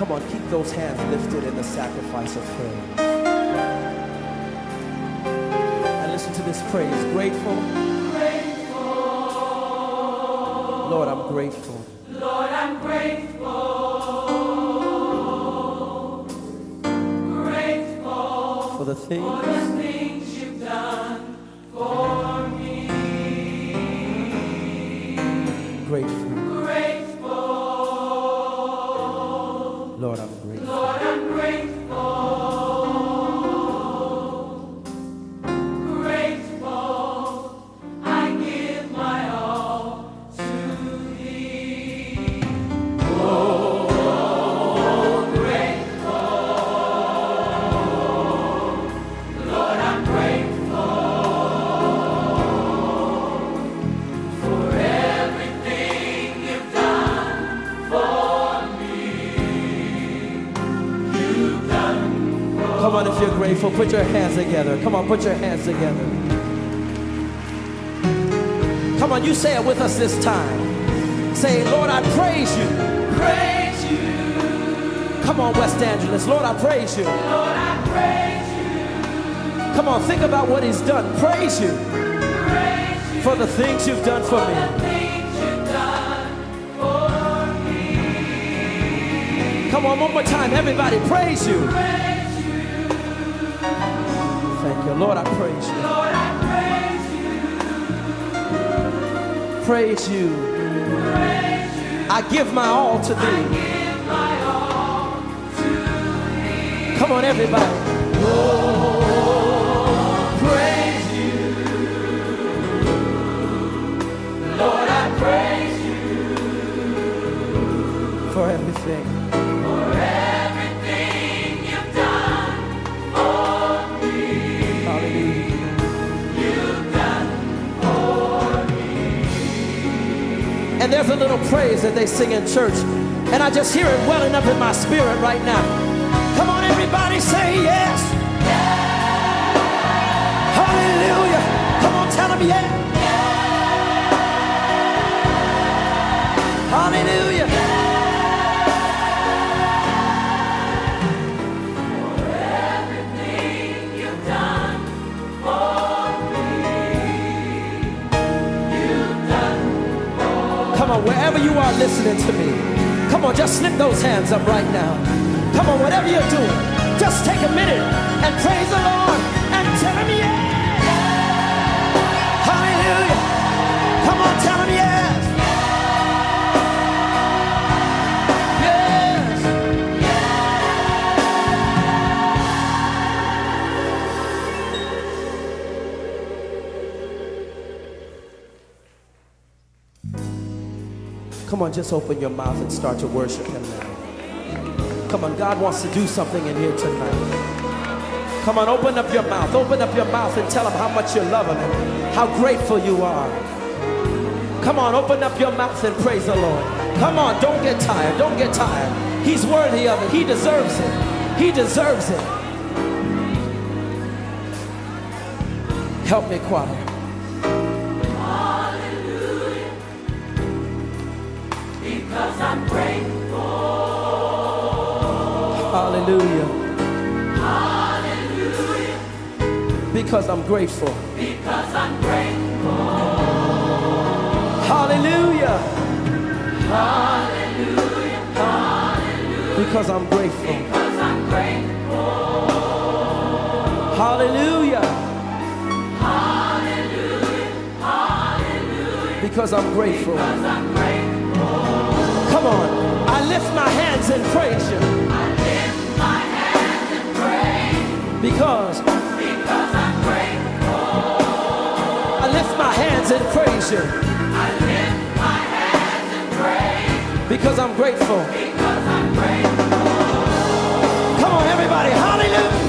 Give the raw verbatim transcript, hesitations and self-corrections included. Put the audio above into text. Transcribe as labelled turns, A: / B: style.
A: Come on, keep those hands lifted in the sacrifice of praise. And listen to this praise. Grateful.
B: Grateful.
A: Lord, I'm grateful.
B: Lord, I'm grateful. Grateful
A: for the things,
B: for the things you've done for me.
A: Grateful.
B: Grateful.
A: Lord, I'm grateful.
B: Lord, I'm grateful. Grateful. I give my all to thee. Oh, grateful. Lord, I'm grateful for everything you've done for me. You've done for
A: Come on, if you're grateful, put your hands together. Come on, put your hands together. Come on, you say it with us this time. Say, Lord, I praise you.
B: praise you.
A: Come on, West Angeles. Lord, I praise you.
B: Lord, I praise you.
A: Come on, think about what he's done. Praise you
B: Praise you
A: for the things you've done for
B: for
A: me.
B: the things you've done for me.
A: Come on, one more time. Everybody, praise you.
B: Praise you.
A: Thank you. Lord, I praise you.
B: Lord, I praise you.
A: Praise you.
B: Praise you.
A: I give my all to
B: I
A: thee.
B: give my all to thee.
A: Come on, everybody.
B: Oh, praise you. Lord, I praise you
A: For everything.
B: for everything you've done for me.
A: Hallelujah.
B: You've done for me.
A: And there's a little praise that they sing in church. And I just hear it welling up in my spirit right now. Come on, everybody, say yes. Hallelujah. Come on, tell them yes. Hallelujah.
B: Everything you've done for me. You've done
A: Come on, wherever you are listening to me, come on, just slip those hands up right now. Come on, whatever you're doing, just take a minute and praise the Lord and tell him yes. Hallelujah. Come on, tell him yes. Yes. Come on, just open your mouth and start to worship him now. Come on, God wants to do something in here tonight. Come on, open up your mouth. Open up your mouth and tell him how much you love him and how grateful you are. Come on, open up your mouth and praise the Lord. Come on, don't get tired. Don't get tired. He's worthy of it. He deserves it. He deserves it. Help me, choir.
B: Hallelujah. Because I'm grateful.
A: Hallelujah.
B: Hallelujah.
A: Because I'm grateful.
B: Because I'm grateful.
A: Hallelujah.
B: Hallelujah. Hallelujah.
A: Because I'm grateful.
B: Because I'm grateful.
A: Hallelujah.
B: Hallelujah. Hallelujah.
A: Because I'm grateful.
B: Because I'm grateful.
A: Come on. I lift my hands and praise you.
B: I lift my hands and praise.
A: Because
B: Because I'm grateful.
A: I lift my hands and praise you.
B: I lift my hands and praise.
A: Because I'm grateful.
B: Because I'm grateful.
A: Come on, everybody. Hallelujah.